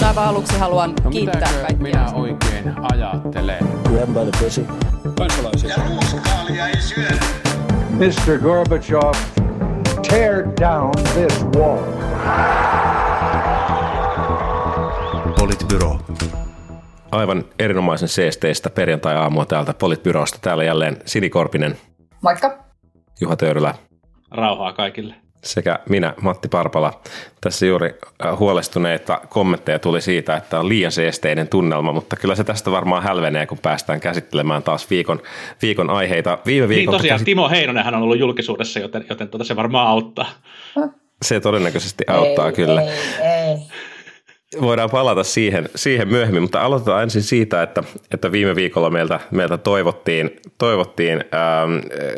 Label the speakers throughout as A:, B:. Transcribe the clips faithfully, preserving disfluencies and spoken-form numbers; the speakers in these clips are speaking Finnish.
A: aivan aluksi haluan
B: no,
A: kiittää kaikkia.
B: minä oikein ajattelen?
C: Grab by the pussy.
D: Kansalaisia. Ja ruuskaalia ei syödä.
E: mister Gorbachev, tear down this wall.
F: Politbyro. Aivan erinomaisen seesteistä perjantai-aamua täältä Politbyrosta. Täällä jälleen Sini Korpinen.
A: Moikka.
F: Juha Töyrylä.
G: Rauhaa kaikille.
F: Sekä minä, Matti Parpala. Tässä juuri huolestuneita kommentteja tuli siitä, että on liian seesteinen tunnelma, mutta kyllä se tästä varmaan hälvenee, kun päästään käsittelemään taas viikon, viikon aiheita. Viime
G: niin tosiaan, käsit... Timo Heinonenhan on ollut julkisuudessa, joten, joten tuota se varmaan auttaa.
F: Se todennäköisesti auttaa
A: ei, kyllä. Ei, ei.
F: Voidaan palata siihen, siihen myöhemmin, mutta aloitetaan ensin siitä, että, että viime viikolla meiltä, meiltä toivottiin, toivottiin ähm,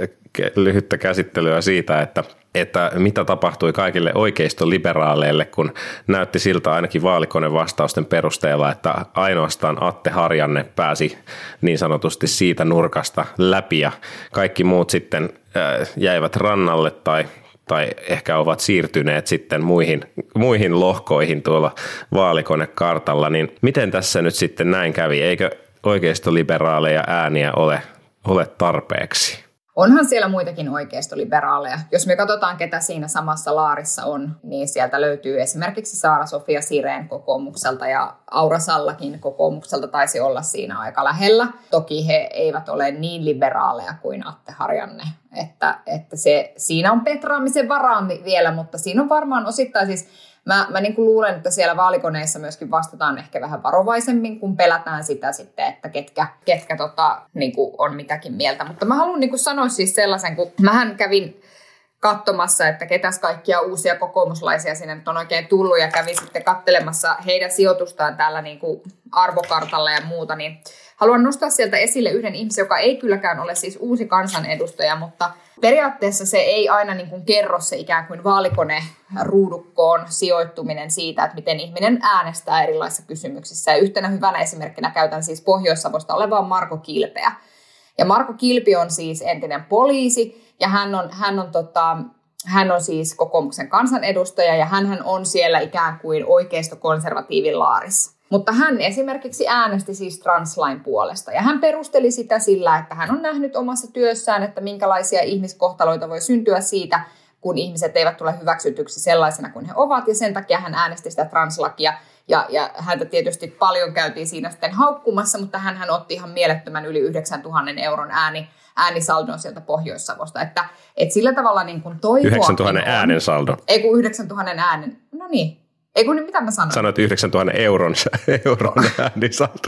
F: lyhyttä käsittelyä siitä, että, että mitä tapahtui kaikille oikeistoliberaaleille, kun näytti siltä ainakin vaalikonevastausten perusteella, että ainoastaan Atte Harjanne pääsi niin sanotusti siitä nurkasta läpi ja kaikki muut sitten äh, jäivät rannalle tai tai ehkä ovat siirtyneet sitten muihin, muihin lohkoihin tuolla vaalikonekartalla, niin miten tässä nyt sitten näin kävi? Eikö oikeistoliberaaleja ääniä ole, ole tarpeeksi?
A: Onhan siellä muitakin oikeistoliberaaleja. Jos me katsotaan, ketä siinä samassa laarissa on, niin sieltä löytyy esimerkiksi Saara-Sofia Sirén kokoomukselta ja Aura Sallakin kokoomukselta taisi olla siinä aika lähellä. Toki he eivät ole niin liberaaleja kuin Atte Harjanne, että, että se, siinä on petraamisen varaa vielä, mutta siinä on varmaan osittain siis... Mä, mä niin kuin luulen, että siellä vaalikoneissa myöskin vastataan ehkä vähän varovaisemmin, kun pelätään sitä sitten, että ketkä, ketkä tota, niin kuin on mitäkin mieltä. Mutta mä haluan niin kuin sanoa siis sellaisen, kun mähän kävin katsomassa, että ketäs kaikkia uusia kokoomuslaisia sinne nyt on oikein tullut ja kävin sitten katselemassa heidän sijoitustaan täällä niin kuin arvokartalla ja muuta, niin haluan nostaa sieltä esille yhden ihmisen, joka ei kylläkään ole siis uusi kansanedustaja, mutta periaatteessa se ei aina niin kuin kerro se ikään kuin vaalikone-ruudukkoon sijoittuminen siitä, että miten ihminen äänestää erilaisissa kysymyksissä. Ja yhtenä hyvänä esimerkkinä käytän siis Pohjois-Savosta olevaa Marko Kilpeä. Ja Marko Kilpi on siis entinen poliisi ja hän on, hän on, tota, hän on siis kokoomuksen kansanedustaja ja hän on siellä ikään kuin oikeistokonservatiivin laarissa. Mutta hän esimerkiksi äänesti siis translain puolesta ja hän perusteli sitä sillä, että hän on nähnyt omassa työssään, että minkälaisia ihmiskohtaloita voi syntyä siitä, kun ihmiset eivät tule hyväksytyksi sellaisena kuin he ovat ja sen takia hän äänesti sitä translakia ja, ja häntä tietysti paljon käytiin siinä sitten haukkumassa, mutta hän, hän otti ihan mielettömän yli yhdeksäntuhannen euron ääni, äänisaldon sieltä Pohjois-Savosta, että, että sillä tavalla niin kuin toivoa...
F: yhdeksäntuhannen äänen saldo.
A: Ei kun yhdeksäntuhannen äänen, no niin. Ei kun, mitä mä sanoin?
F: Sanoit yhdeksäntuhannen euron, euron äänisalto.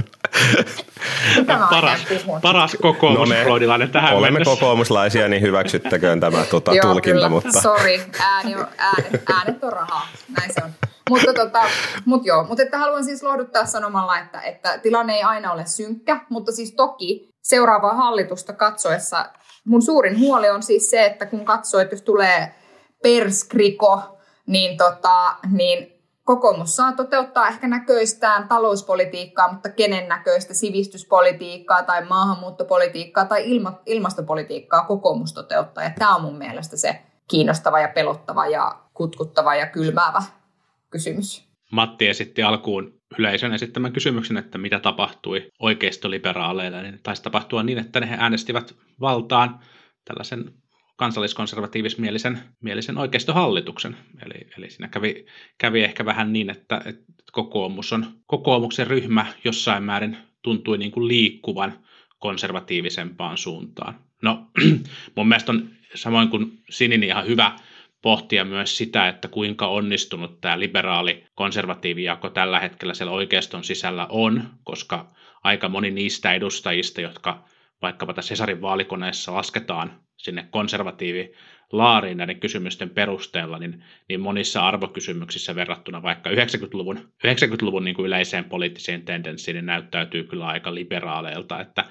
G: Paras, paras kokoomusfloidilainen no tähän
F: olemme
G: mennessä.
F: kokoomuslaisia, niin hyväksyttäköön tämä tuota,
A: joo,
F: tulkinta.
A: Kyllä.
F: Mutta...
A: Sori, ääni on, äänet, äänet on rahaa, näin se on. Mutta tota, mut joo, mutta että haluan siis lohduttaa sanomalla, että, että tilanne ei aina ole synkkä, mutta siis toki seuraavaa hallitusta katsoessa mun suurin huoli on siis se, että kun katsoo, että jos tulee perskriko, niin, tota, niin kokoomus saa toteuttaa ehkä näköistään talouspolitiikkaa, mutta kenen näköistä sivistyspolitiikkaa tai maahanmuuttopolitiikkaa tai ilma, ilmastopolitiikkaa kokoomus toteuttaa. Ja tämä on mun mielestä se kiinnostava ja pelottava ja kutkuttava ja kylmäävä kysymys.
G: Matti esitti alkuun yleisön esittämän kysymyksen, että mitä tapahtui oikeistoliberaaleille. Niin taisi tapahtua niin, että he äänestivät valtaan tällaisen kansalliskonservatiivismielisen mielisen oikeistohallituksen. Eli, eli siinä kävi, kävi ehkä vähän niin, että, että kokoomus on, kokoomuksen ryhmä jossain määrin tuntui niin kuin liikkuvan konservatiivisempaan suuntaan. No mun mielestä on samoin kuin Sinin ihan hyvä pohtia myös sitä, että kuinka onnistunut tämä liberaali konservatiivijako tällä hetkellä siellä oikeiston sisällä on, koska aika moni niistä edustajista, jotka vaikkapa tässä Hesarin vaalikoneessa lasketaan sinne konservatiivilaariin näiden kysymysten perusteella, niin, niin monissa arvokysymyksissä verrattuna vaikka yhdeksänkymmentäluvun, yhdeksänkymmentäluvun niin kuin yleiseen poliittiseen tendenssiin niin näyttäytyy kyllä aika liberaaleilta, että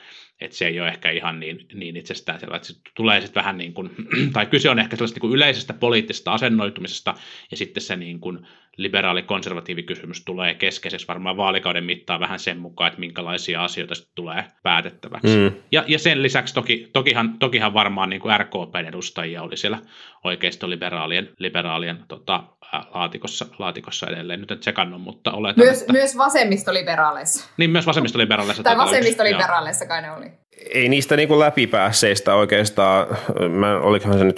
G: että se ei ole ehkä ihan niin, niin itsestäänselvää, että se tulee sitten vähän niin kuin, tai kyse on ehkä sellaista niin kuin yleisestä poliittisesta asennoitumisesta, ja sitten se niin kuin liberaali-konservatiivikysymys tulee keskeiseksi varmaan vaalikauden mittaan vähän sen mukaan, että minkälaisia asioita sitten tulee päätettäväksi. Mm. Ja, ja sen lisäksi toki, tokihan, tokihan varmaan niin kuin R K P:n edustajia oli siellä oikeistoliberaalien liberaalien, tota, laatikossa, laatikossa edelleen. Nyt en tsekannut, mutta oletan,
A: Myös,
G: että...
A: myös vasemmistoliberaaleissa.
G: Niin, myös vasemmistoliberaaleissa.
A: Tai vasemmistoliberaaleissa kai ne oli.
F: Ei niistä niin kuin läpipäässeistä oikeastaan, mä, olikohan se nyt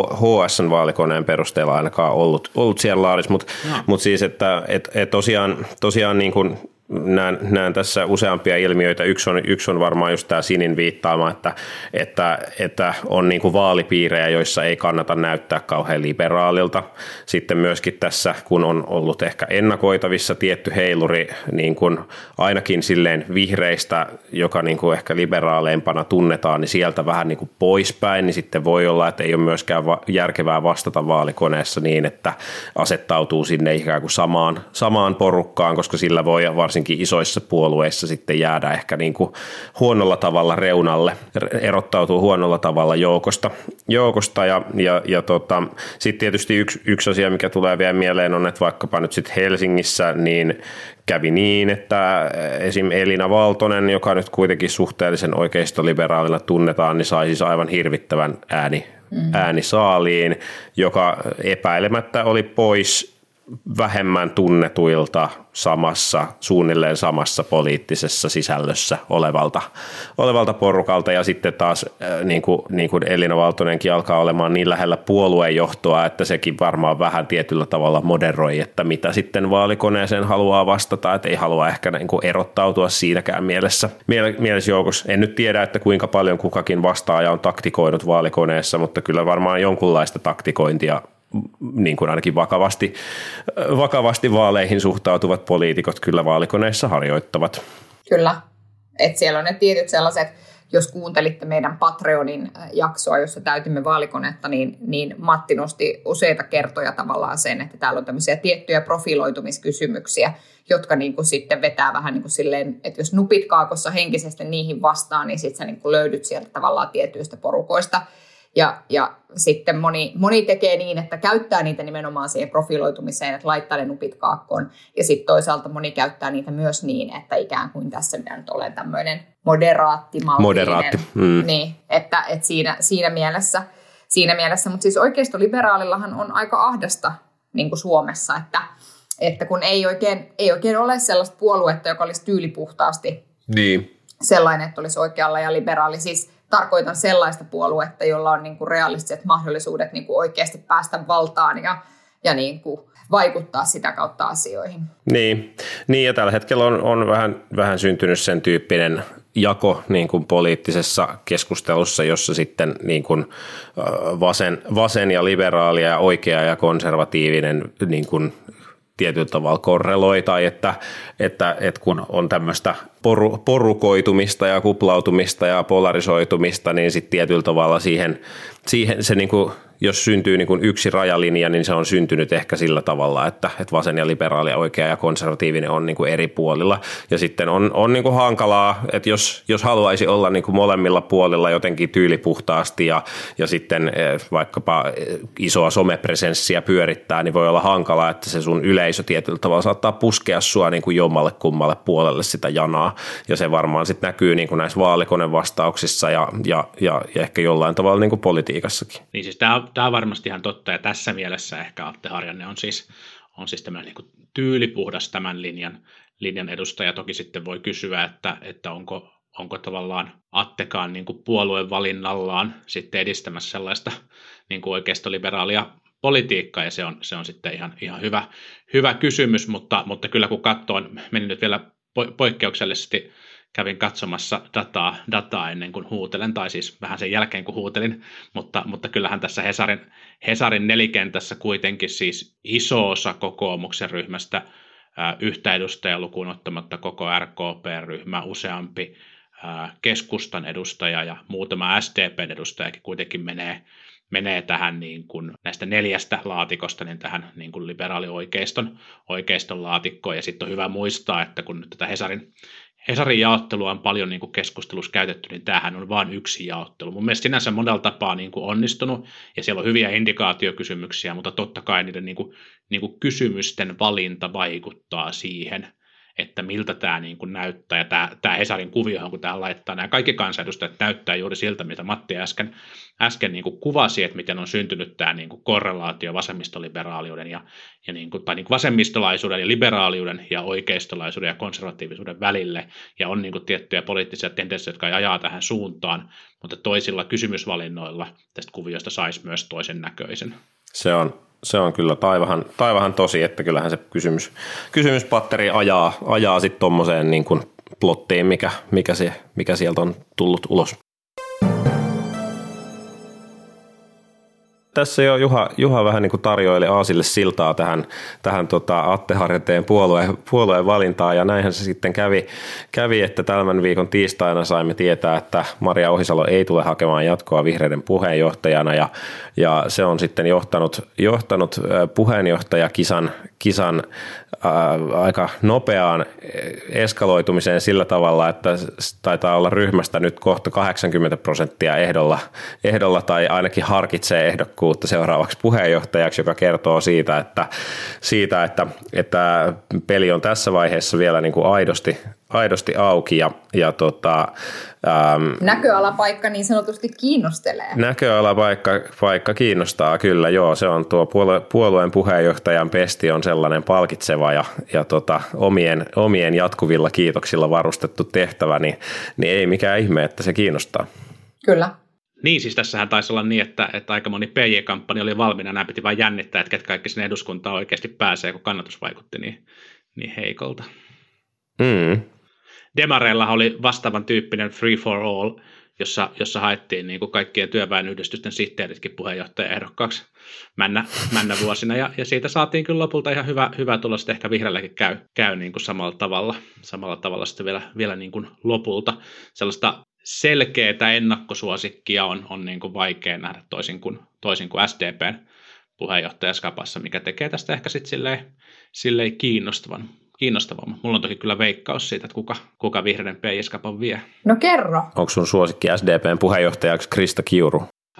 F: H S:n vaalikoneen perusteella ainakaan ollut, ollut siellä laarissa, mutta no. mut siis, että et, et tosiaan, tosiaan niin kuin Näen, näen tässä useampia ilmiöitä. Yksi on, yksi on varmaan just tämä Sinin viittaama, että, että, että on niin kuin vaalipiirejä, joissa ei kannata näyttää kauhean liberaalilta. Sitten myöskin tässä, kun on ollut ehkä ennakoitavissa tietty heiluri niin kuin ainakin silleen vihreistä, joka niin kuin ehkä liberaaleempana tunnetaan, niin sieltä vähän niin kuin poispäin, niin sitten voi olla, että ei ole myöskään järkevää vastata vaalikoneessa niin, että asettautuu sinne ikään kuin samaan, samaan porukkaan, koska sillä voi varsinkin isoissa puolueissa sitten jäädä ehkä niin kuin huonolla tavalla reunalle, erottautuu huonolla tavalla joukosta. joukosta ja, ja, ja tota, sitten tietysti yksi, yksi asia, mikä tulee vielä mieleen on, että vaikkapa nyt sitten Helsingissä niin kävi niin, että esim. Elina Valtonen, joka nyt kuitenkin suhteellisen oikeistoliberaalina tunnetaan, niin sai siis aivan hirvittävän ääni, mm. äänisaaliin, joka epäilemättä oli pois vähemmän tunnetuilta samassa, suunnilleen samassa poliittisessa sisällössä olevalta, olevalta porukalta, ja sitten taas niin kuin, niin kuin Elina Valtonenkin alkaa olemaan niin lähellä puoluejohtoa, että sekin varmaan vähän tietyllä tavalla moderoi, että mitä sitten vaalikoneeseen haluaa vastata, että ei halua ehkä niin kuin erottautua siinäkään mielessä, mielessä joukossa. En nyt tiedä, että kuinka paljon kukakin vastaaja on taktikoinut vaalikoneessa, mutta kyllä varmaan jonkunlaista taktikointia niin kuin ainakin vakavasti, vakavasti vaaleihin suhtautuvat poliitikot kyllä vaalikoneissa harjoittavat.
A: Kyllä, että siellä on ne tietyt sellaiset, jos kuuntelitte meidän Patreonin jaksoa, jossa täytimme vaalikonetta, niin, niin Matti nosti useita kertoja tavallaan sen, että täällä on tämmöisiä tiettyjä profiloitumiskysymyksiä, jotka niin kuin sitten vetää vähän niin kuin silleen, että jos nupit kaakossa henkisesti niihin vastaan, niin sitten sä niin kuin löydyt sieltä tavallaan tietyistä porukoista. Ja, ja sitten moni, moni tekee niin, että käyttää niitä nimenomaan siihen profiloitumiseen, että laittaa ne nupit kaakkoon. Ja sitten toisaalta moni käyttää niitä myös niin, että ikään kuin tässä minä nyt olen tämmöinen moderaattimaltinen.
F: Moderaatti. Mm.
A: Niin, että, että siinä, siinä mielessä. Siinä mielessä. Mutta siis oikeistoliberaalillahan on aika ahdasta niin kuin Suomessa, että, että kun ei oikein, ei oikein ole sellaista puoluetta, joka olisi tyylipuhtaasti
F: niin
A: sellainen, että olisi oikealla ja liberaali. Siis tarkoitan sellaista puoluetta, jolla on niin kuin realistiset mahdollisuudet niin kuin oikeasti päästä valtaan ja, ja niin kuin vaikuttaa sitä kautta asioihin.
F: Niin, niin ja tällä hetkellä on, on vähän, vähän syntynyt sen tyyppinen jako niin kuin poliittisessa keskustelussa, jossa sitten niin kuin vasen, vasen ja liberaali ja oikea ja konservatiivinen niin kuin tietyllä tavalla korreloi, tai että, että, että kun on tämmöistä poru, porukoitumista ja kuplautumista ja polarisoitumista, niin sitten tietyllä tavalla siihen, siihen se niin kuin, jos syntyy niin kuin yksi rajalinja, niin se on syntynyt ehkä sillä tavalla, että, että vasen ja liberaali ja oikea ja konservatiivinen on niin kuin eri puolilla. Ja sitten on, on niin kuin hankalaa, että jos, jos haluaisi olla niin kuin molemmilla puolilla jotenkin tyylipuhtaasti ja, ja sitten vaikkapa isoa somepresenssiä pyörittää, niin voi olla hankalaa, että se sun yleisö tietyllä tavalla saattaa puskea sua niin kuin jommalle kummalle puolelle sitä janaa. Ja se varmaan sitten näkyy niin kuin näissä vaalikonevastauksissa ja, ja, ja, ja ehkä jollain tavalla niin kuin politiikassakin.
G: Niin siis tämä Tämä on varmasti ihan totta, ja tässä mielessä ehkä Atte Harjanne on siis, on siis tämmöinen niin kuin tyylipuhdas tämän linjan, linjan edustaja. Toki sitten voi kysyä, että, että onko, onko tavallaan Attekaan niin kuin puolueen valinnallaan sitten edistämässä sellaista niin kuin oikeistoliberaalia politiikkaa, ja se on, se on sitten ihan, ihan hyvä, hyvä kysymys, mutta, mutta kyllä kun katsoo, menin nyt vielä poikkeuksellisesti, kävin katsomassa dataa, dataa ennen kuin huutelen, tai siis vähän sen jälkeen kuin huutelin, mutta, mutta kyllähän tässä Hesarin, Hesarin nelikentässä kuitenkin siis iso osa kokoomuksen ryhmästä, ää, yhtä edustajaa lukuun ottamatta koko R K P-ryhmä, useampi ää, keskustan edustaja ja muutama S D P:n edustajakin kuitenkin menee, menee tähän niin kuin näistä neljästä laatikosta niin tähän niin kuin liberaalioikeiston oikeiston laatikkoon. Ja sitten on hyvä muistaa, että kun nyt tätä Hesarin, Hesarin jaottelua on paljon niin kuin keskustelussa käytetty, niin tämähän on vain yksi jaottelu. Mun mielestä sinänsä monella tapaa niin kuin onnistunut, ja siellä on hyviä indikaatiokysymyksiä, mutta totta kai niiden niin kuin, niin kuin kysymysten valinta vaikuttaa siihen, että miltä tämä niin kuin näyttää, ja tämä, tämä Hesarin kuviohan, kun tämä laittaa, nämä kaikki kansanedustajat näyttää juuri siltä, mitä Matti äsken, äsken niin kuin kuvasi, että miten on syntynyt tämä niin kuin korrelaatio vasemmistoliberaaliuden ja, ja niin kuin, tai niin kuin vasemmistolaisuuden ja liberaaliuden ja oikeistolaisuuden ja konservatiivisuuden välille, ja on niin kuin tiettyjä poliittisia tendenssejä, jotka ajaa tähän suuntaan, mutta toisilla kysymysvalinnoilla tästä kuviosta saisi myös toisen näköisen.
F: Se on. Se on kyllä taivahan, taivahan tosi, että kyllähän se kysymys, kysymyspatteri ajaa, ajaa sitten tuommoiseen niin kuin plottiin, mikä, mikä, se, mikä sieltä on tullut ulos. Tässä jo Juha, Juha vähän niin kuin tarjoili aasille siltaa tähän, tähän tota Atte Harjanteen puolueen, puolueen valintaan, ja näinhän se sitten kävi, kävi, että tämän viikon tiistaina saimme tietää, että Maria Ohisalo ei tule hakemaan jatkoa vihreiden puheenjohtajana, ja, ja se on sitten johtanut, johtanut puheenjohtajakisan kisan, ää, aika nopeaan eskaloitumiseen sillä tavalla, että taitaa olla ryhmästä nyt kohta kahdeksankymmentä prosenttia ehdolla, ehdolla tai ainakin harkitsee ehdokkuutta seuraavaksi puheenjohtajaksi, joka kertoo siitä, että, siitä, että, että peli on tässä vaiheessa vielä niin kuin aidosti, aidosti auki. Ja, ja tota, ähm,
A: näköalapaikka niin sanotusti kiinnostelee.
F: Näköalapaikka paikka kiinnostaa kyllä, joo. Se on tuo puolue, puolueen puheenjohtajan pesti on sellainen palkitseva ja, ja tota, omien, omien jatkuvilla kiitoksilla varustettu tehtävä, niin, niin ei mikään ihme, että se kiinnostaa.
A: Kyllä.
G: Niin, siis tässähän taisi olla niin, että, että aika moni P J-kampanja oli valmiina, nämä piti vain jännittää, että ketkä kaikki sinne eduskuntaan oikeasti pääsee, kun kannatus vaikutti niin, niin heikolta.
F: Mm.
G: Demareilla oli vastaavan tyyppinen Free for All, jossa, jossa haettiin niin kuin kaikkien työväenyhdistysten sihteeritkin puheenjohtajaehdokkaaksi männä, männä vuosina, ja, ja siitä saatiin kyllä lopulta ihan hyvä, hyvä tulos, että ehkä vihreälläkin käy, käy niin kuin samalla tavalla, samalla tavalla sitten vielä, vielä niin kuin lopulta. Sellaista selkeää ennakkosuosikkia on, on niin kuin vaikea nähdä toisin kuin, toisin kuin S D P:n puheenjohtajaskapassa, mikä tekee tästä ehkä sitten silleen, silleen kiinnostavan. kiinnostavamman. Mulla on toki kyllä veikkaus siitä, että kuka, kuka vihreiden P J-skapan vie.
A: No kerro.
F: Onko sun suosikki S D P:n puheenjohtajaksi Krista Kiuru?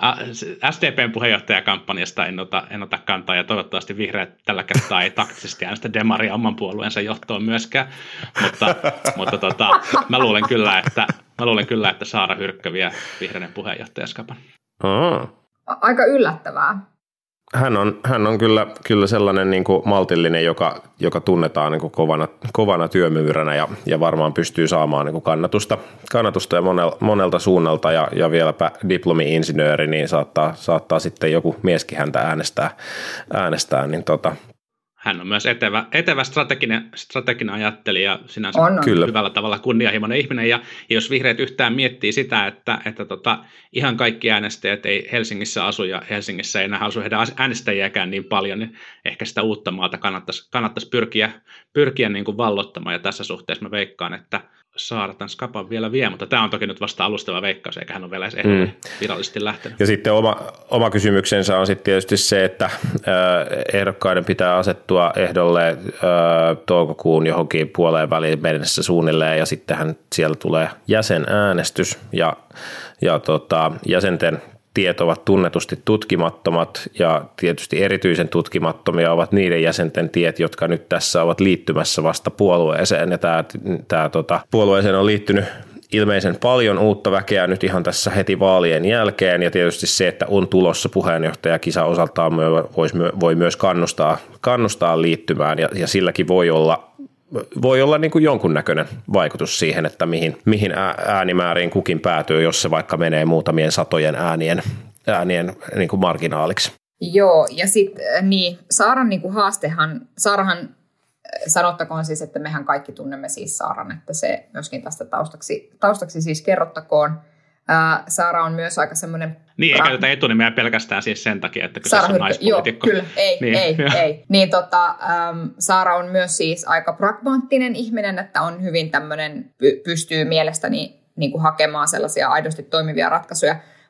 G: S D P:n puheenjohtajakampanjasta en ota, en ota kantaa, ja toivottavasti vihreät tällä kertaa ei taktisesti äänestä demaria oman puolueensa johtoon myöskään, mutta, mutta tota, mä, luulen kyllä, että, mä luulen kyllä, että Saara Hyrkkö vie vihreiden puheenjohtajaskapan.
F: Aa.
A: Aika yllättävää.
F: Hän on, hän on kyllä, kyllä sellainen niin kuin maltillinen, joka, joka tunnetaan niin kuin kovana, kovana työmyyränä ja, ja varmaan pystyy saamaan niin kuin kannatusta, kannatusta ja monel, monelta suunnalta, ja, ja vieläpä diplomi-insinööri, niin saattaa, saattaa sitten joku mieskin häntä äänestää, äänestää niin tota.
G: Hän on myös etevä, etevä strateginen, strateginen ajattelija, sinänsä
A: on, on.
G: hyvällä tavalla kunnianhimoinen ihminen, ja, ja jos vihreät yhtään miettii sitä, että, että tota, ihan kaikki äänestäjät ei Helsingissä asu, ja Helsingissä ei enää asu heidän äänestäjiäkään niin paljon, niin ehkä sitä uutta maata kannattaisi, kannattaisi pyrkiä, pyrkiä niin kuin vallottamaan, ja tässä suhteessa mä veikkaan, että Saara tämän skapan vielä vie, mutta tämä on toki nyt vasta alustava veikkaus, eikä hän ole vielä edes mm. virallisesti lähtenyt.
F: Ja sitten oma, oma kysymyksensä on sitten tietysti se, että äh, ehdokkaiden pitää asettua ehdolle äh, toukokuun johonkin puoleen väliin mennessä suunnilleen, ja sittenhän siellä tulee jäsenäänestys, ja, ja tota, jäsenten tiet ovat tunnetusti tutkimattomat, ja tietysti erityisen tutkimattomia ovat niiden jäsenten tiet, jotka nyt tässä ovat liittymässä vasta puolueeseen, ja tämä, tämä tota, puolueeseen on liittynyt ilmeisen paljon uutta väkeä nyt ihan tässä heti vaalien jälkeen, ja tietysti se, että on tulossa puheenjohtajakisa osaltaan voi myös kannustaa, kannustaa liittymään, ja, ja silläkin voi olla Voi olla niin kuin jonkunnäköinen vaikutus siihen, että mihin, mihin äänimääriin kukin päätyy, jos se vaikka menee muutamien satojen äänien, äänien niin kuin marginaaliksi.
A: Joo, ja sitten niin, Saaran niin kuin haastehan, Saarahan, sanottakoon siis, että mehän kaikki tunnemme siis Saaran, että se myöskin tästä taustaksi, taustaksi siis kerrottakoon. Ää, Saara on myös aika semmoinen...
G: Niin, ei käytetä etunimeä pelkästään siis sen takia, että kyseessä on naispoliitikko.
A: Joo, kyllä, ei, niin, ei, ei. Niin tota, äm, Saara on myös siis aika pragmaattinen ihminen, että on hyvin tämmöinen, py- pystyy mielestäni niin kuin hakemaan sellaisia aidosti toimivia ratkaisuja.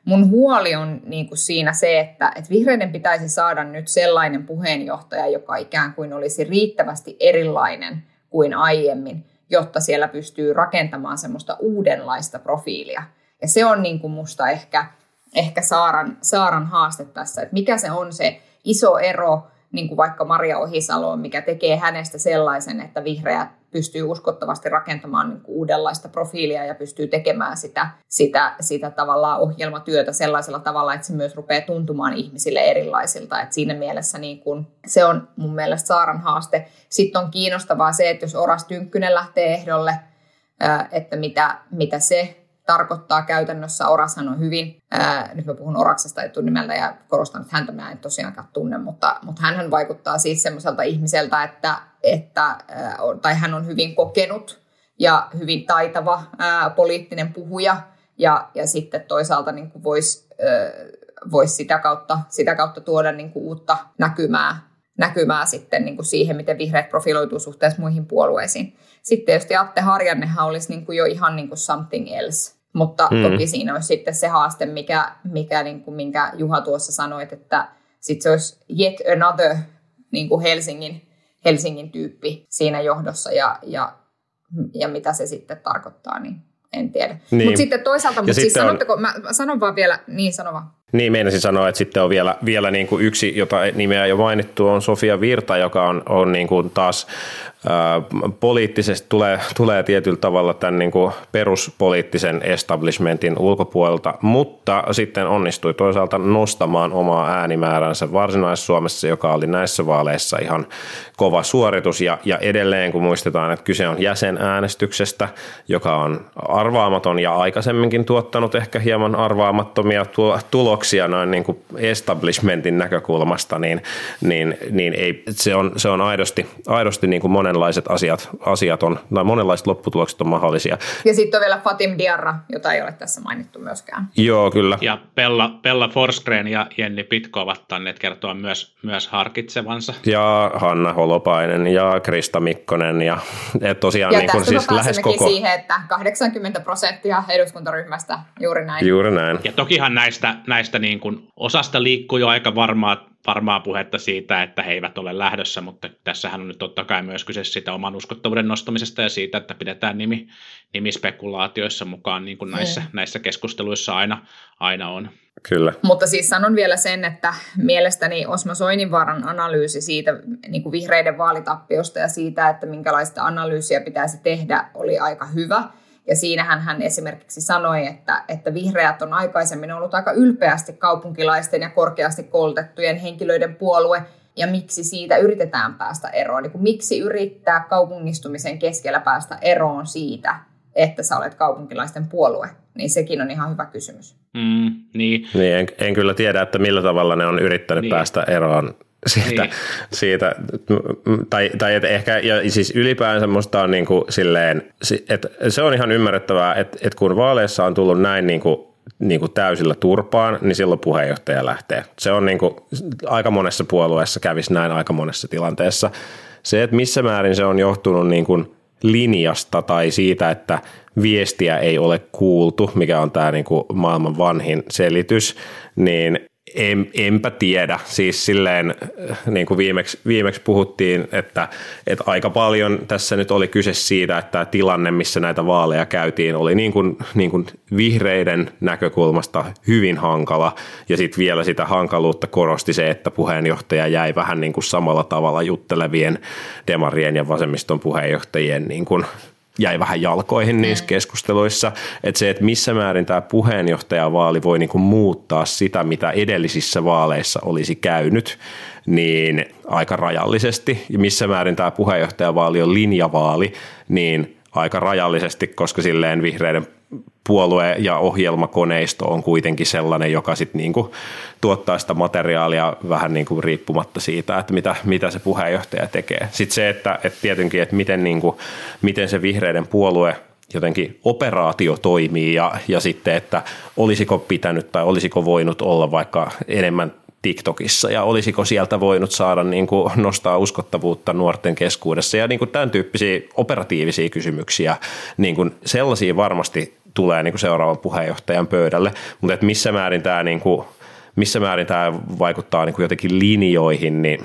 A: mun huoli on niin kuin siinä se, että, että vihreiden pitäisi saada nyt sellainen puheenjohtaja, joka ikään kuin olisi riittävästi erilainen kuin aiemmin, jotta siellä pystyy rakentamaan semmoista uudenlaista profiilia. Ja se on niin kuin musta ehkä, ehkä Saaran, Saaran haaste tässä, että mikä se on se iso ero, niin kuin vaikka Maria Ohisaloon, mikä tekee hänestä sellaisen, että vihreät pystyy uskottavasti rakentamaan niin kuin uudenlaista profiilia ja pystyy tekemään sitä, sitä, sitä tavallaan ohjelmatyötä sellaisella tavalla, että se myös rupeaa tuntumaan ihmisille erilaisilta. Et siinä mielessä niin kuin, se on mun mielestä Saaran haaste. Sitten on kiinnostavaa se, että jos Oras Tynkkynen lähtee ehdolle, että mitä, mitä se tarkoittaa käytännössä. Orashan on hyvin, ää, nyt mä puhun Oraksesta etunimeltä ja korostan, että häntä mä en tosiaankaan tunne, mutta, mutta hänhän vaikuttaa siis semmoiselta ihmiseltä, että, että ää, tai hän on hyvin kokenut ja hyvin taitava ää, poliittinen puhuja ja, ja sitten toisaalta niin kuin voisi vois sitä, kautta, sitä kautta tuoda niin kuin uutta näkymää, näkymää sitten niin kuin siihen, miten vihreät profiloituu suhteessa muihin puolueisiin. Sitten tietysti Atte Harjannehan olisi niin kuin jo ihan niin kuin something else. Mutta mm. toki siinä olisi sitten se haaste, mikä, mikä, niin kuin, minkä Juha tuossa sanoi, että sitten se olisi yet another niin kuin Helsingin, Helsingin tyyppi siinä johdossa ja, ja, ja mitä se sitten tarkoittaa, niin en tiedä. Niin. Mutta sitten toisaalta, mutta siis sanotteko, on... mä sanon vaan vielä, niin sano vaan.
F: Niin, meinasin sanoa, että sitten on vielä, vielä niin kuin yksi, jota nimeä jo mainittu, on Sofia Virta, joka on, on niin kuin taas ää, poliittisesti tulee, tulee tietyllä tavalla tämän niin kuin peruspoliittisen establishmentin ulkopuolelta, mutta sitten onnistui toisaalta nostamaan omaa äänimääränsä Varsinais-Suomessa, joka oli näissä vaaleissa ihan kova suoritus. Ja, ja edelleen, kun muistetaan, että kyse on jäsenäänestyksestä, joka on arvaamaton ja aikaisemminkin tuottanut ehkä hieman arvaamattomia tuloksia, noin niin kuin establishmentin näkökulmasta, niin, niin, niin ei, se on, se on aidosti, aidosti niin kuin monenlaiset asiat, asiat on, tai monenlaiset lopputulokset on mahdollisia.
A: Ja sitten on vielä Fatim Diarra, jota ei ole tässä mainittu myöskään.
F: Joo, kyllä.
G: Ja Pella, Pella Forsgren ja Jenni Pitko ovat tanneet kertoa myös, myös harkitsevansa.
F: Ja Hanna Holopainen ja Krista Mikkonen ja et tosiaan
A: ja
F: niin kuin siis lähes koko...
A: siihen, että kahdeksankymmentä prosenttia eduskuntaryhmästä juuri näin.
F: Juuri näin.
G: Ja tokihan näistä, näistä niin kuin osasta liikkuu jo aika varmaa, varmaa puhetta siitä, että he eivät ole lähdössä, mutta tässähän on nyt totta kai myös kyse siitä oman uskottavuuden nostamisesta ja siitä, että pidetään nimi, nimispekulaatioissa mukaan, niin kuin näissä, mm. näissä keskusteluissa aina, aina on.
F: Kyllä.
A: Mutta siis sanon vielä sen, että mielestäni Osmo Soininvaaran analyysi siitä niin kuin vihreiden vaalitappiosta ja siitä, että minkälaista analyysiä pitäisi tehdä, oli aika hyvä. Ja siinähän hän esimerkiksi sanoi, että, että vihreät on aikaisemmin ollut aika ylpeästi kaupunkilaisten ja korkeasti koulutettujen henkilöiden puolue, ja miksi siitä yritetään päästä eroon. Niin kuin miksi yrittää kaupungistumisen keskellä päästä eroon siitä, että sä olet kaupunkilaisten puolue, niin sekin on ihan hyvä kysymys.
G: Mm, niin.
F: Niin, en, en kyllä tiedä, että millä tavalla ne on yrittänyt niin. päästä eroon siitä, niin. siitä tai, tai et ehkä, ja siis ylipäänsä musta on niin kuin silleen, että se on ihan ymmärrettävää, että, että kun vaaleissa on tullut näin niin kuin, niin kuin täysillä turpaan, niin silloin puheenjohtaja lähtee. Se on niin kuin, aika monessa puolueessa kävisi näin aika monessa tilanteessa. Se, että missä määrin se on johtunut niin kuin linjasta tai siitä, että viestiä ei ole kuultu, mikä on tämä niin kuin maailman vanhin selitys, niin En, enpä tiedä. Siis silleen, niin kuin viimeksi, viimeksi puhuttiin, että, että aika paljon tässä nyt oli kyse siitä, että tämä tilanne, missä näitä vaaleja käytiin, oli niin kuin, niin kuin vihreiden näkökulmasta hyvin hankala. Ja sitten vielä sitä hankaluutta korosti se, että puheenjohtaja jäi vähän niin kuin samalla tavalla juttelevien demarien ja vasemmiston puheenjohtajien niin kuin jäi vähän jalkoihin niissä mm. keskusteluissa, että se, että missä määrin tämä puheenjohtajavaali voi niinku muuttaa sitä, mitä edellisissä vaaleissa olisi käynyt, niin aika rajallisesti, ja missä määrin tämä puheenjohtajavaali on linjavaali, niin aika rajallisesti, koska silleen vihreiden puolue- ja ohjelmakoneisto on kuitenkin sellainen, joka sitten niinku tuottaa sitä materiaalia vähän niinku riippumatta siitä, että mitä, mitä se puheenjohtaja tekee. Sitten se, että, että tietenkin, että miten, niinku, miten se vihreiden puolue jotenkin operaatio toimii ja, ja sitten, että olisiko pitänyt tai olisiko voinut olla vaikka enemmän TikTokissa ja olisiko sieltä voinut saada niin kuin nostaa uskottavuutta nuorten keskuudessa ja niin kuin tämän tyyppisiä operatiivisia kysymyksiä, niin kuin sellaisia varmasti tulee niin kuin seuraavan puheenjohtajan pöydälle, mutta että missä määrin tämä niin kuin, missä määrin tämä vaikuttaa niin kuin jotenkin linjoihin, niin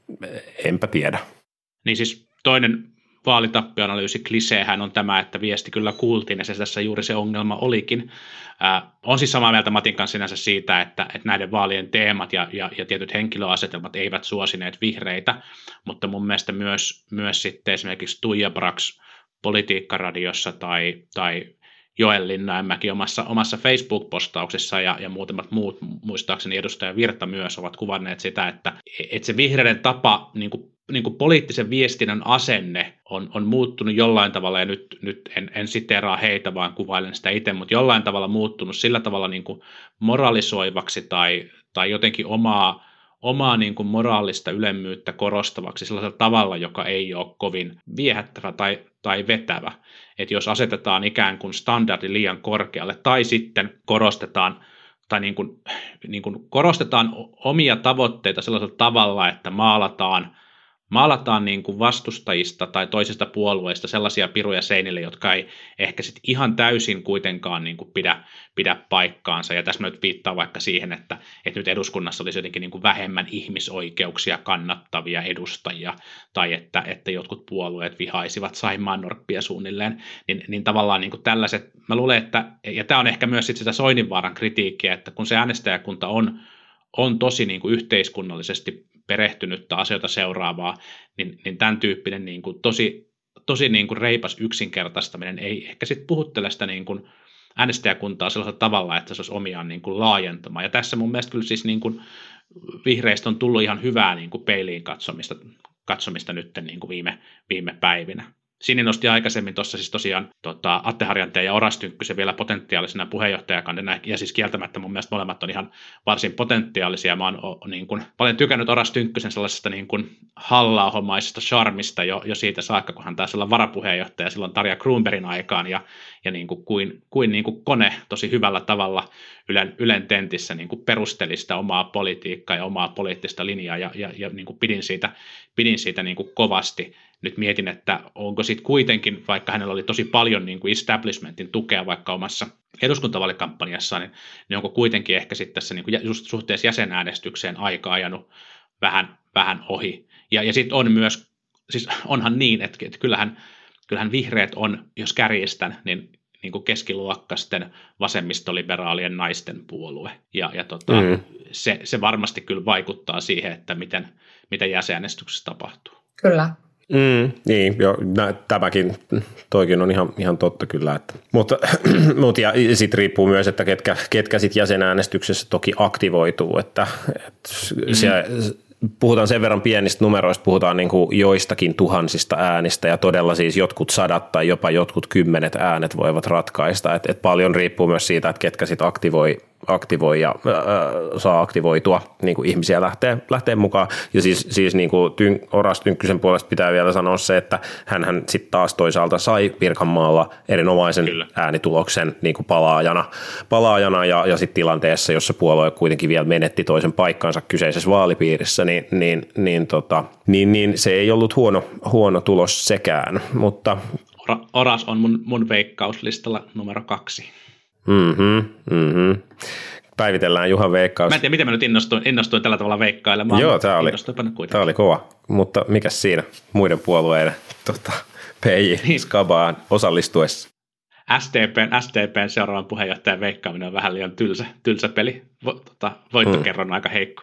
F: enpä tiedä.
G: Niin siis toinen vaalitappioanalyysi kliseehän on tämä, että viesti kyllä kuultiin, ja se tässä juuri se ongelma olikin. Äh, on siis samaa mieltä Matin kanssa sinänsä siitä, että, että näiden vaalien teemat ja, ja, ja tietyt henkilöasetelmat eivät suosineet vihreitä, mutta mun mielestä myös, myös sitten esimerkiksi Tuija Brax Politiikkaradiossa tai, tai Joel Linnamäki omassa, omassa Facebook-postauksessa ja, ja muutamat muut, muistaakseni edustaja Virta myös, ovat kuvanneet sitä, että, että se vihreiden tapa niin kuin niin kuin poliittisen viestinnän asenne on, on muuttunut jollain tavalla, ja nyt, nyt en, en siteeraa heitä, vaan kuvailen sitä itse, mutta jollain tavalla muuttunut sillä tavalla niin kuin moralisoivaksi tai, tai jotenkin omaa, omaa niin kuin moraalista ylemmyyttä korostavaksi sellaisella tavalla, joka ei ole kovin viehättävä tai, tai vetävä. Että jos asetetaan ikään kuin standardi liian korkealle tai sitten korostetaan tai niin kuin, niin kuin korostetaan omia tavoitteita sellaisella tavalla, että maalataan Maalataan niin kuin vastustajista tai toisista puolueista sellaisia piruja seinille, jotka ei ehkä sit ihan täysin kuitenkaan niin kuin pidä, pidä paikkaansa. Ja tässä nyt viittaa vaikka siihen, että, että nyt eduskunnassa olisi jotenkin niin kuin vähemmän ihmisoikeuksia kannattavia edustajia, tai että, että jotkut puolueet vihaisivat saimaannorppia suunnilleen. Niin, niin tavallaan niin kuin tällaiset, mä luulen, että, ja tämä on ehkä myös sit sitä Soininvaaran kritiikkiä, että kun se äänestäjäkunta on, on tosi niin kuin yhteiskunnallisesti perehtynyttä asioita seuraavaa, niin, niin tämän tyyppinen niin kuin tosi, tosi niin kuin reipas yksinkertaistaminen ei ehkä sitten puhuttele sitä niin kuin äänestäjäkuntaa sellaisella tavalla, että se olisi omiaan niin kuin laajentamaan. Ja tässä mun mielestä kyllä siis niin kuin vihreistä on tullut ihan hyvää niin kuin peiliin katsomista, katsomista nyt niin kuin viime, viime päivinä. Sini nosti aikaisemmin tuossa siis tosiaan tota, Atte Harjanteen ja Oras Tynkkysen vielä potentiaalisena puheenjohtajakandina, ja siis kieltämättä mun mielestä molemmat on ihan varsin potentiaalisia. Mä oon o, niin kuin, paljon tykännyt Oras Tynkkysen sellaisesta niin kuin Halla-ahomaisesta charmista jo, jo siitä saakka, kun hän taisi olla varapuheenjohtaja silloin Tarja Kruunbergin aikaan, ja, ja niin kuin, kuin, kuin, niin kuin kone tosi hyvällä tavalla Ylen, Ylen tentissä niin kuin perusteli sitä omaa politiikkaa ja omaa poliittista linjaa, ja, ja, ja niin kuin pidin siitä, pidin siitä niin kuin kovasti. Nyt mietin, että onko sitten kuitenkin, vaikka hänellä oli tosi paljon niin kuin establishmentin tukea vaikka omassa eduskuntavaalikampanjassaan, niin, niin onko kuitenkin ehkä sitten tässä niin kuin just suhteessa jäsenäänestykseen aika ajanut vähän, vähän ohi. Ja, ja sitten on myös, siis onhan niin, että, että kyllähän, kyllähän vihreät on, jos kärjistän, niin, niin kuin keskiluokkaisten vasemmistoliberaalien naisten puolue. Ja, ja tota, mm. se, se varmasti kyllä vaikuttaa siihen, että miten, miten jäsenäänestyksessä tapahtuu.
A: Kyllä.
F: Mm, niin, jo, nä, tämäkin, toikin on ihan, ihan totta kyllä. Että, mutta mutta ja sitten riippuu myös, että ketkä, ketkä sitten jäsenäänestyksessä toki aktivoituu, että, että mm-hmm. se, puhutaan sen verran pienistä numeroista, puhutaan niin kuin joistakin tuhansista äänistä, ja todella siis jotkut sadat tai jopa jotkut kymmenet äänet voivat ratkaista, että et paljon riippuu myös siitä, että ketkä sitten aktivoi, aktivoi ja äh, saa aktivoitua, niin kuin ihmisiä lähtee, lähtee mukaan. Ja siis, siis niin kuin Tyn, Oras Tynkkysen puolesta pitää vielä sanoa se, että hänhän sitten taas toisaalta sai Pirkanmaalla erinomaisen Kyllä. äänituloksen niin kuin palaajana, palaajana ja, ja sitten tilanteessa, jossa puolue kuitenkin vielä menetti toisen paikkansa kyseisessä vaalipiirissä, niin, niin, niin, tota, niin, niin se ei ollut huono, huono tulos sekään, mutta
G: Oras on mun, mun veikkauslistalla numero kaksi.
F: Mhm, mhm. Päivitellään Juhan veikkaus.
G: Mä en tiedä, miten mä nyt innostuin, innostuin tällä tavalla veikkailemaan.
F: Joo, tämä oli, tää oli kova, mutta mikäs siinä muiden puolueiden tota, P J Skabaan osallistuessa?
G: S D P:n, S D P:n seuraavan puheenjohtajan veikkaaminen on vähän liian tylsä, tylsä peli. Vo, tota, voittokerron hmm. aika heikko.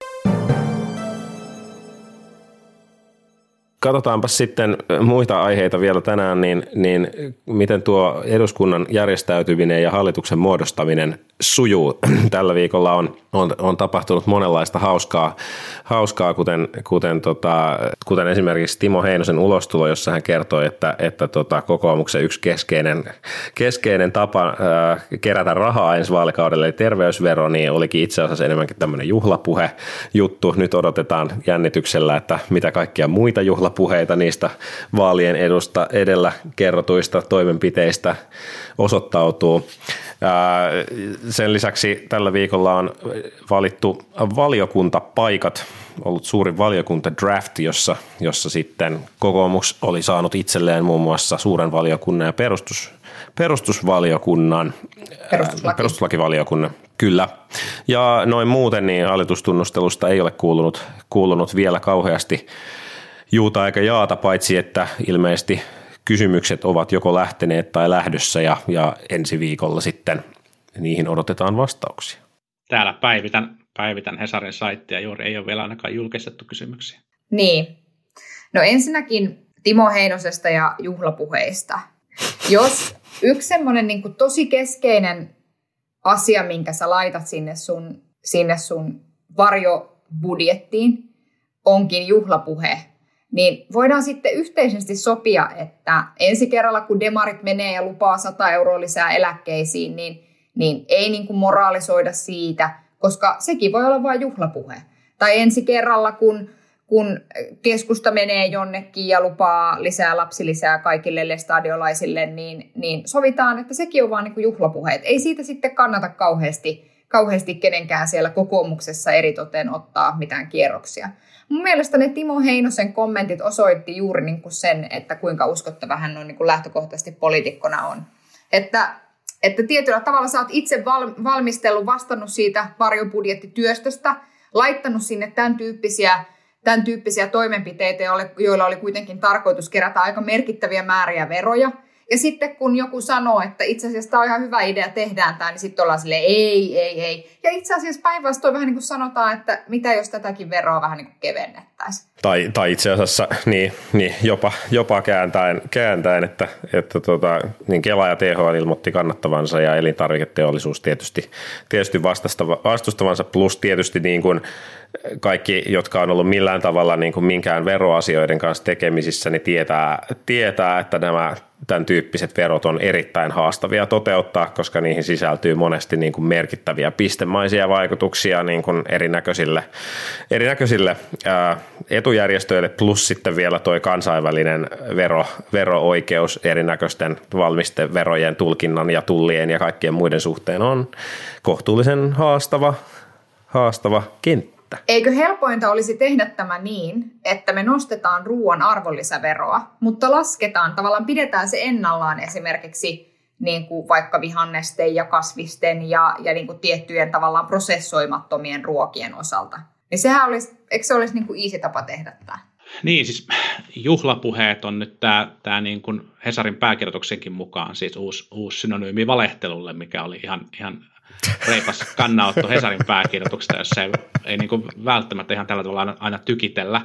F: Katsotaanpa sitten muita aiheita vielä tänään, niin, niin miten tuo eduskunnan järjestäytyminen ja hallituksen muodostaminen sujuu. Tällä viikolla on, on, on tapahtunut monenlaista hauskaa, hauskaa kuten, kuten, tota, kuten esimerkiksi Timo Heinosen ulostulo, jossa hän kertoi, että, että tota, kokoomuksen yksi keskeinen, keskeinen tapa ää, kerätä rahaa ensi vaalikaudelle, eli terveysvero, niin olikin itse asiassa enemmänkin tämmöinen juhlapuhe juttu. Nyt odotetaan jännityksellä, että mitä kaikkia muita juhlapuheita niistä vaalien edusta edellä kerrotuista toimenpiteistä osoittautuu. Sen lisäksi tällä viikolla on valittu valiokuntapaikat, ollut suuri valiokuntadraft, jossa, jossa sitten kokoomus oli saanut itselleen muun muassa suuren valiokunnan ja perustus, perustusvaliokunnan,
A: Perustuslaki.
F: perustuslakivaliokunnan. Kyllä. Ja noin muuten niin hallitustunnustelusta ei ole kuulunut, kuulunut vielä kauheasti juuta eikä jaata, paitsi että ilmeisesti kysymykset ovat joko lähteneet tai lähdössä ja, ja ensi viikolla sitten niihin odotetaan vastauksia.
G: Täällä päivitän, päivitän Hesarin saittia, juuri ei ole vielä ainakaan julkistettu kysymyksiä.
A: Niin. No ensinnäkin Timo Heinosesta ja juhlapuheista. Jos yksi semmoinen niin kuin tosi keskeinen asia, minkä sä laitat sinne sun, sinne sun varjobudjettiin, onkin juhlapuhe, niin voidaan sitten yhteisesti sopia, että ensi kerralla kun demarit menee ja lupaa sata euroa lisää eläkkeisiin, niin, niin ei niin kuin moraalisoida siitä, koska sekin voi olla vain juhlapuhe. Tai ensi kerralla kun, kun keskusta menee jonnekin ja lupaa lisää lapsilisää kaikille lestadiolaisille, niin, niin sovitaan, että sekin on vain niin kuin juhlapuhe. Et ei siitä sitten kannata kauheasti, kauheasti kenenkään siellä kokoomuksessa eritoten ottaa mitään kierroksia. Mun mielestä ne Timo Heinosen kommentit osoitti juuri niin kuin sen, että kuinka uskottava hän on niin kuin lähtökohtaisesti poliitikkona on. Että, että tietyllä tavalla sä oot itse val, valmistellut, vastannut siitä varjobudjettityöstöstä, laittanut sinne tämän tyyppisiä, tämän tyyppisiä toimenpiteitä, joilla oli kuitenkin tarkoitus kerätä aika merkittäviä määriä veroja. Ja sitten kun joku sanoo, että itse asiassa tämä on ihan hyvä idea, tehdään tämä, niin sitten ollaan silleen, ei, ei, ei. Ja itse asiassa päinvastoin vähän niin kuin sanotaan, että mitä jos tätäkin veroa vähän niin kuin kevennettäisiin.
F: Tai, tai itse asiassa niin, niin jopa, jopa kääntäen, kääntäen että, että tota, niin Kela ja T H L ilmoitti kannattavansa ja elintarviketeollisuus tietysti, tietysti vastustavansa, plus tietysti niin kuin kaikki, jotka on ollut millään tavalla niin kuin minkään veroasioiden kanssa tekemisissä, niin tietää, tietää, että nämä tämän tyyppiset verot on erittäin haastavia toteuttaa, koska niihin sisältyy monesti niin kuin merkittäviä pistemaisia vaikutuksia niin kuin erinäköisille, erinäköisille ää, etujärjestöille, plus sitten vielä toi kansainvälinen vero, vero-oikeus erinäköisten valmisteverojen tulkinnan ja tullien ja kaikkien muiden suhteen on kohtuullisen haastava, haastava kenttä.
A: Eikö helpointa olisi tehdä tämä niin, että me nostetaan ruoan arvonlisäveroa, mutta lasketaan, tavallaan pidetään se ennallaan esimerkiksi niin kuin vaikka vihannesten ja kasvisten ja, ja niin kuin tiettyjen tavallaan prosessoimattomien ruokien osalta. Niin sehän olisi, eikö se olisi niin kuin easy tapa tehdä tämä?
G: Niin, siis juhlapuheet on nyt tämä, tämä niin kuin Hesarin pääkirjoituksenkin mukaan siis uusi, uusi synonyymi valehtelulle, mikä oli ihan, ihan reipas kannanotto Hesarin pääkirjoituksesta, jossa ei, ei niin kuin välttämättä ihan tällä tavalla aina tykitellä.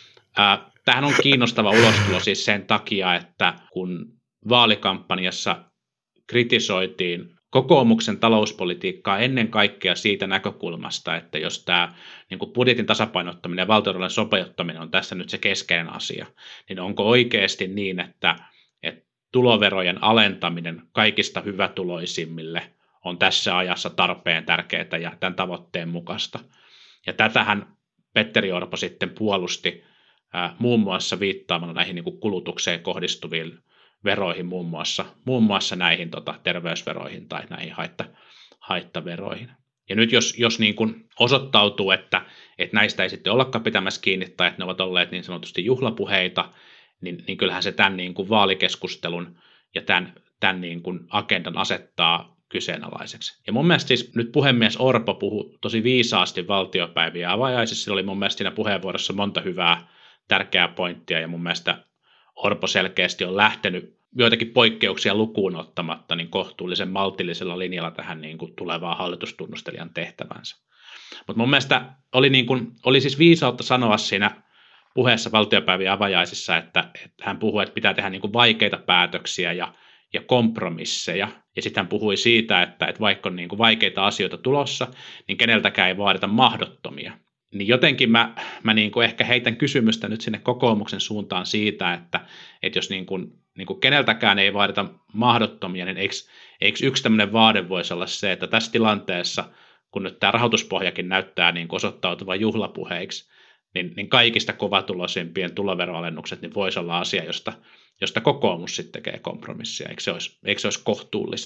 G: Tämähän on kiinnostava ulostulo siis sen takia, että kun vaalikampanjassa kritisoitiin kokoomuksen talouspolitiikkaa ennen kaikkea siitä näkökulmasta, että jos tämä niin kuin budjetin tasapainottaminen ja valtiontalouden sopeuttaminen on tässä nyt se keskeinen asia, niin onko oikeasti niin, että, että tuloverojen alentaminen kaikista hyvätuloisimmille on tässä ajassa tarpeen tärkeää ja tämän tavoitteen mukaista. Ja tätähän Petteri Orpo sitten puolusti ää, muun muassa viittaamalla näihin niin kuin kulutukseen kohdistuviin veroihin, muun muassa, muun muassa näihin tota, terveysveroihin tai näihin haitta, haittaveroihin. Ja nyt jos, jos niin kuin osoittautuu, että, että näistä ei sitten ollakaan pitämässä kiinni tai että ne ovat olleet niin sanotusti juhlapuheita, niin, niin kyllähän se tämän niin kuin vaalikeskustelun ja tämän, tämän niin kuin agendan asettaa kyseenalaiseksi. Ja mun mielestä siis nyt puhemies Orpo puhui tosi viisaasti valtiopäivien avajaisissa. Sillä oli mun mielestä siinä puheenvuorossa monta hyvää, tärkeää pointtia, ja mun mielestä Orpo selkeästi on lähtenyt joitakin poikkeuksia lukuun ottamatta niin kohtuullisen maltillisella linjalla tähän niin kuin tulevaan hallitustunnustelijan tehtävänsä. Mutta mun mielestä oli, niin kuin, oli siis viisautta sanoa siinä puheessa valtiopäivien avajaisissa, että, että hän puhui, että pitää tehdä niin kuin vaikeita päätöksiä ja ja kompromisseja. Ja sitten hän puhui siitä, että, että vaikka on niin kuin vaikeita asioita tulossa, niin keneltäkään ei vaadita mahdottomia. Niin jotenkin mä, mä niin kuin ehkä heitän kysymystä nyt sinne kokoomuksen suuntaan siitä, että, että jos niin kuin, niin kuin keneltäkään ei vaadita mahdottomia, niin eikö, eikö yksi tämmöinen vaade voisi olla se, että tässä tilanteessa, kun nyt tämä rahoituspohjakin näyttää niin kuin osoittautuvan juhlapuheiksi, niin, niin kaikista kovatuloisimpien tuloveroalennukset niin voisi olla asia, josta josta kokoomus sitten tekee kompromissia. Eikö se olisi, eikö se olisi kohtuullista?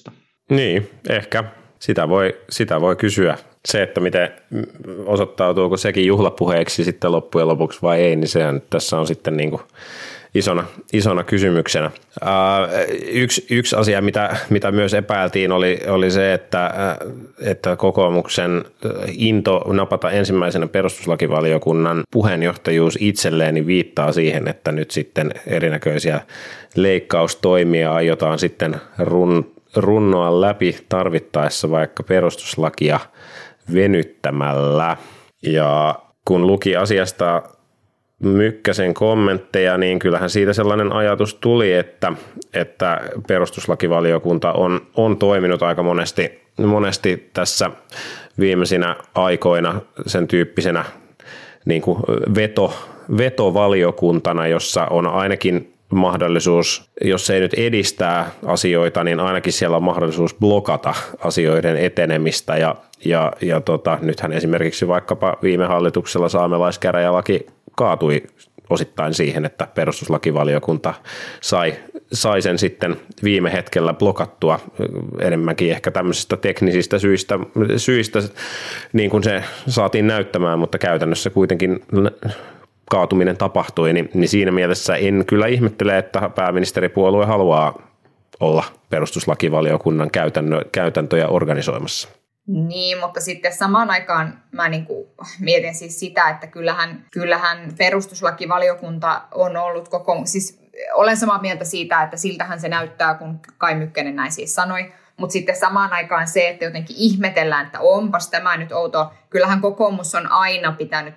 F: Niin, ehkä. Sitä voi, sitä voi kysyä. Se, että miten osoittautuuko sekin juhlapuheeksi sitten loppujen lopuksi vai ei, niin sehän tässä on sitten niin kuin isona, isona kysymyksenä. Yksi, yksi asia, mitä, mitä myös epäiltiin, oli, oli se, että, että kokoomuksen into napata ensimmäisenä perustuslakivaliokunnan puheenjohtajuus itselleen niin viittaa siihen, että nyt sitten erinäköisiä leikkaustoimia aiotaan sitten run, runnoa läpi tarvittaessa vaikka perustuslakia venyttämällä. Ja kun luki asiasta Mykkäsen kommentteja, niin kyllähän siitä sellainen ajatus tuli, että, että perustuslakivaliokunta on, on toiminut aika monesti, monesti tässä viimeisinä aikoina sen tyyppisenä niin kuin veto, vetovaliokuntana, jossa on ainakin mahdollisuus, jos ei nyt edistää asioita, niin ainakin siellä on mahdollisuus blokata asioiden etenemistä. Ja, ja, ja tota, nythän esimerkiksi vaikkapa viime hallituksella saamelaiskäräjälaki kaatui osittain siihen, että perustuslakivaliokunta sai, sai sen sitten viime hetkellä blokattua enemmänkin ehkä tämmöisistä teknisistä syistä, syistä, niin kuin se saatiin näyttämään, mutta käytännössä kuitenkin kaatuminen tapahtui, niin, niin siinä mielessä en kyllä ihmettele, että pääministeripuolue haluaa olla perustuslakivaliokunnan käytännö, käytäntöjä organisoimassa.
A: Niin, mutta sitten samaan aikaan mä niin kuin mietin siis sitä, että kyllähän, kyllähän perustuslakivaliokunta on ollut koko, siis olen samaa mieltä siitä, että siltähän se näyttää, kun Kai Mykkänen näin siis sanoi, mutta sitten samaan aikaan se, että jotenkin ihmetellään, että onpas tämä nyt outo. Kyllähän kokoomus on aina pitänyt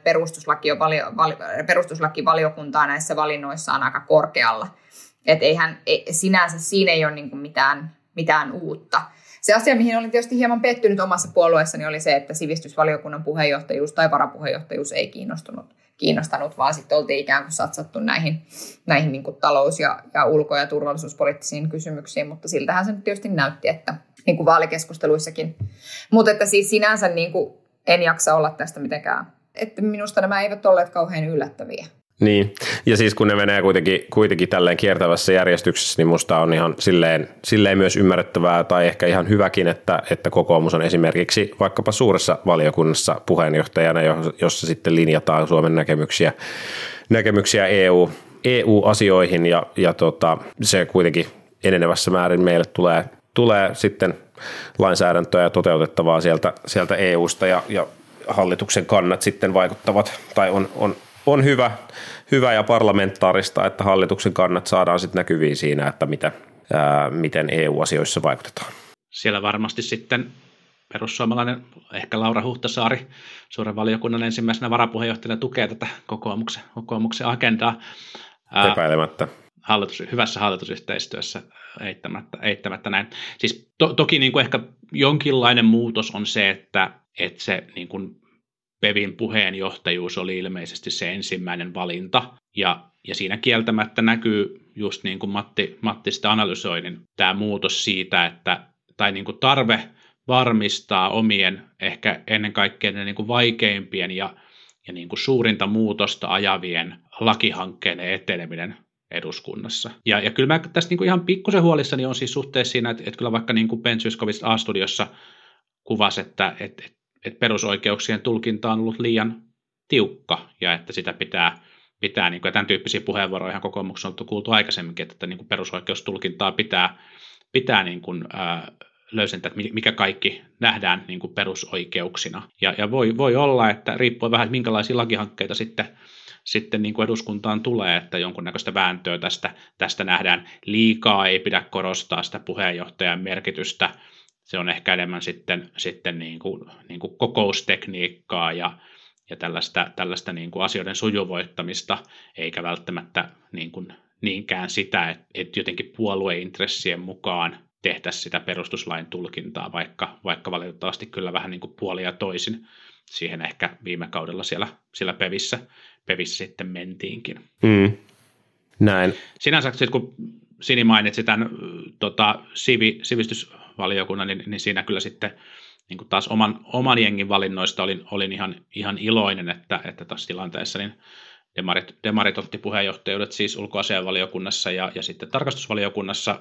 A: perustuslakivaliokuntaa näissä valinnoissaan aika korkealla. Että eihän sinänsä siinä ei ole niin kuin mitään, mitään uutta. Se asia, mihin olin tietysti hieman pettynyt omassa puolueessani, oli se, että sivistysvaliokunnan puheenjohtajuus tai varapuheenjohtajuus ei kiinnostunut, kiinnostanut, vaan sitten oltiin ikään kuin satsattu näihin, näihin niin kuin talous- ja, ja ulko- ja turvallisuuspoliittisiin kysymyksiin, mutta siltähän se nyt tietysti näytti, että niin kuin vaalikeskusteluissakin. Mutta että siis sinänsä niin kuin en jaksa olla tästä mitenkään, että minusta nämä eivät olleet kauhean yllättäviä.
F: Niin, ja siis kun ne menee kuitenkin, kuitenkin tälleen kiertävässä järjestyksessä, niin musta on ihan silleen, silleen myös ymmärrettävää tai ehkä ihan hyväkin, että, että kokoomus on esimerkiksi vaikkapa suuressa valiokunnassa puheenjohtajana, jossa sitten linjataan Suomen näkemyksiä, näkemyksiä E U, E U-asioihin ja, ja tota, se kuitenkin enenevässä määrin meille tulee, tulee sitten lainsäädäntöä ja toteutettavaa sieltä, sieltä E Usta ja, ja hallituksen kannat sitten vaikuttavat tai on, on On hyvä, hyvä ja parlamentaarista, että hallituksen kannat saadaan sitten näkyviin siinä, että mitä, ää, miten E U-asioissa vaikutetaan.
G: Siellä varmasti sitten perussuomalainen, ehkä Laura Huhtasaari, suuren valiokunnan ensimmäisenä varapuheenjohtajana tukee tätä kokoomuksen, kokoomuksen agendaa. Ää,
F: Epäilemättä.
G: Hallitus, hyvässä hallitusyhteistyössä eittämättä, eittämättä näin. Siis to, toki niin kuin ehkä jonkinlainen muutos on se, että, että se niin kuin Pevin puheenjohtajuus oli ilmeisesti se ensimmäinen valinta, ja, ja siinä kieltämättä näkyy, just niin kuin Matti, Matti sitä analysoi, niin tämä muutos siitä, että, tai niin kuin tarve varmistaa omien, ehkä ennen kaikkea ne niin kuin vaikeimpien ja, ja niin kuin suurinta muutosta ajavien lakihankkeiden eteneminen eduskunnassa. Ja, ja kyllä mä tästä niin kuin ihan pikkusen huolissani on siis suhteessa siinä, että, että kyllä vaikka niin kuin Ben Zyskowicz A-studiossa kuvasi, että, että että perusoikeuksien tulkinta on ollut liian tiukka ja että sitä pitää, pitää niin kuin, ja tämän tyyppisiä puheenvuoroja ihan kokoomuksessa on kuultu aikaisemminkin, että, että niin kuin perusoikeustulkintaa pitää, pitää niin kuin, ää, löysentää, että mikä kaikki nähdään niin kuin perusoikeuksina. Ja, ja voi, voi olla, että riippuu vähän, että minkälaisia lakihankkeita sitten, sitten niin kuin eduskuntaan tulee, että jonkunnäköistä vääntöä tästä, tästä nähdään. Liikaa ei pidä korostaa sitä puheenjohtajan merkitystä. Se on ehkä enemmän sitten, sitten niin kuin, niin kuin kokoustekniikkaa ja, ja tällaista, tällaista niin kuin asioiden sujuvoittamista, eikä välttämättä niin kuin niinkään sitä, että, että jotenkin puolueintressien mukaan tehtäisiin sitä perustuslain tulkintaa, vaikka, vaikka valitettavasti kyllä vähän niin kuin puoli ja toisin siihen ehkä viime kaudella siellä, siellä pevissä, pevissä sitten mentiinkin.
F: Mm. Näin.
G: Sinänsä sitten kun Sini mainitsi tämän tota, sivi, sivistysvaliokunnan, niin, niin siinä kyllä sitten niin kuin taas oman, oman jengin valinnoista olin, olin ihan, ihan iloinen, että, että tässä tilanteessa niin demarit, demarit otti puheenjohtajuudet siis ulkoasiainvaliokunnassa ja, ja sitten tarkastusvaliokunnassa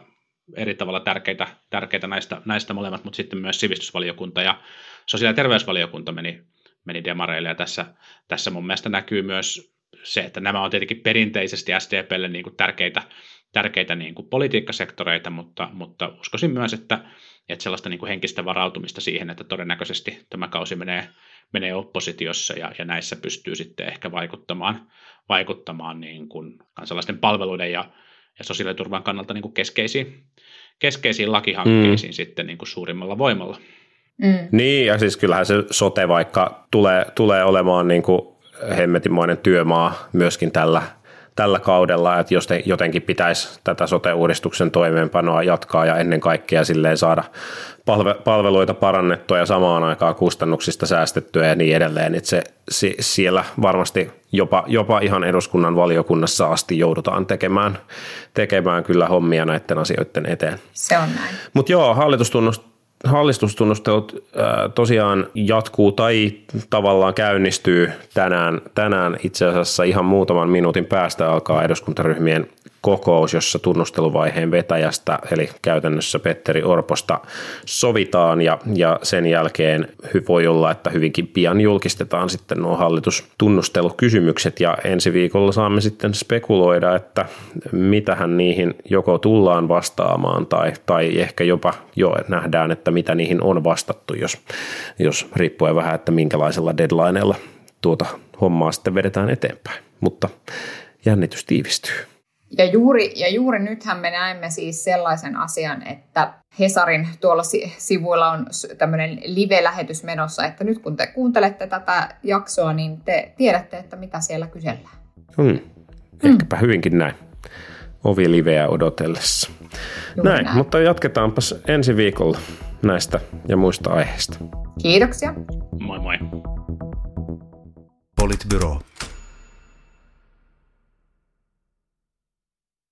G: eri tavalla tärkeitä, tärkeitä näistä, näistä molemmat, mutta sitten myös sivistysvaliokunta ja sosiaali- ja terveysvaliokunta meni, meni demareille, ja tässä, tässä mun mielestä näkyy myös se, että nämä on tietenkin perinteisesti S D P:lle niin kuin tärkeitä, tärkeitä niin kuin politiikkasektoreita, mutta, mutta uskoisin myös, että, että sellaista niin kuin henkistä varautumista siihen, että todennäköisesti tämä kausi menee, menee oppositiossa ja, ja näissä pystyy sitten ehkä vaikuttamaan, vaikuttamaan niin kuin kansalaisten palveluiden ja, ja sosiaaliturvan kannalta niin kuin keskeisiin, keskeisiin lakihankkeisiin mm. sitten niin kuin suurimmalla voimalla.
A: Mm.
F: Niin, ja siis kyllähän se sote vaikka tulee, tulee olemaan niin kuin hemmetimoinen työmaa myöskin tällä, tällä kaudella, että jos te jotenkin pitäisi tätä sote-uudistuksen toimeenpanoa jatkaa ja ennen kaikkea silleen saada palve, palveluita parannettua ja samaan aikaan kustannuksista säästettyä ja niin edelleen, että se, se, siellä varmasti jopa, jopa ihan eduskunnan valiokunnassa asti joudutaan tekemään, tekemään kyllä hommia näiden asioiden eteen.
A: Se on näin.
F: Mutta joo, hallitustunnustelut Hallitustunnustelut äh, tosiaan jatkuu tai tavallaan käynnistyy tänään, tänään itse asiassa ihan muutaman minuutin päästä alkaa eduskuntaryhmien kokous, jossa tunnusteluvaiheen vetäjästä eli käytännössä Petteri Orposta sovitaan ja, ja sen jälkeen voi olla, että hyvinkin pian julkistetaan sitten nuo hallitustunnistelukysymykset ja ensi viikolla saamme sitten spekuloida, että mitähän niihin joko tullaan vastaamaan tai, tai ehkä jopa jo nähdään, että mitä niihin on vastattu, jos, jos riippuen vähän, että minkälaisella deadlineilla tuota hommaa sitten vedetään eteenpäin, mutta jännitys tiivistyy.
A: Ja juuri, ja juuri nythän me näemme siis sellaisen asian, että Hesarin tuolla sivuilla on tämmöinen live-lähetys menossa, että nyt kun te kuuntelette tätä jaksoa, niin te tiedätte, että mitä siellä kysellään.
F: Hmm. Ehkäpä hmm. hyvinkin näin. Ovi liveä odotellessa. Näin, näin, mutta jatketaanpas ensi viikolla näistä ja muista aiheista.
A: Kiitoksia.
G: Moi moi.
C: Politbyro.